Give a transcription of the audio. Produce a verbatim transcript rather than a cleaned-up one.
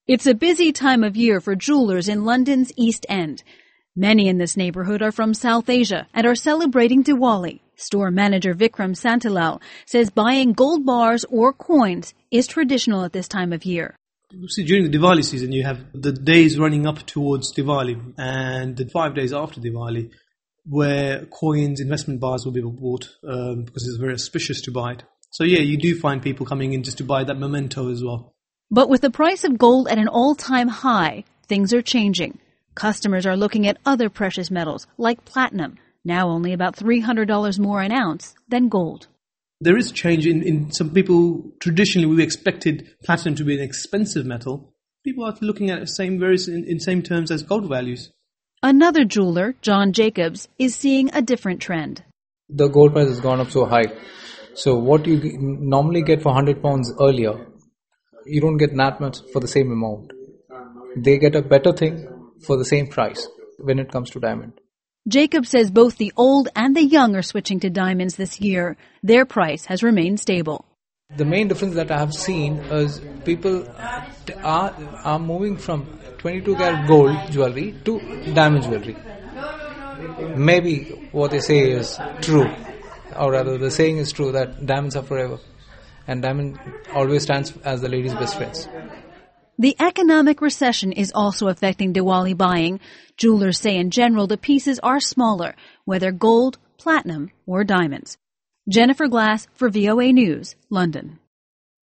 It's a busy time of year for jewelers in London's East End. Many in this neighborhood are from South Asia and are celebrating Diwali. Store manager Vikram Santilal says buying gold bars or coins is traditional at this time of year. See, during the Diwali season, you have the days running up towards Diwali and the five days after Diwali, where coins, investment bars will be bought um, because it's very auspicious to buy it. So yeah, you do find people coming in just to buy that memento as well. But with the price of gold at an all-time high, things are changing. Customers are looking at other precious metals, like platinum, now only about three hundred dollars more an ounce than gold. There is change in, in some people. Traditionally, we expected platinum to be an expensive metal. People are looking at the same various in, in same terms as gold values. Another jeweler, John Jacobs, is seeing a different trend. The gold price has gone up so high. So what you normally get for one hundred pounds earlier, you don't get that much for the same amount. They get a better thing for the same price when it comes to diamond. Jacob says both the old and the young are switching to diamonds this year. Their price has remained stable. The main difference that I have seen is people are, are moving from twenty-two karat gold jewelry to diamond jewelry. Maybe what they say is true, or rather the saying is true that diamonds are forever. And diamond always stands as the lady's best friends. The economic recession is also affecting Diwali buying. Jewelers say in general the pieces are smaller, whether gold, platinum, or diamonds. Jennifer Glass for V O A News, London.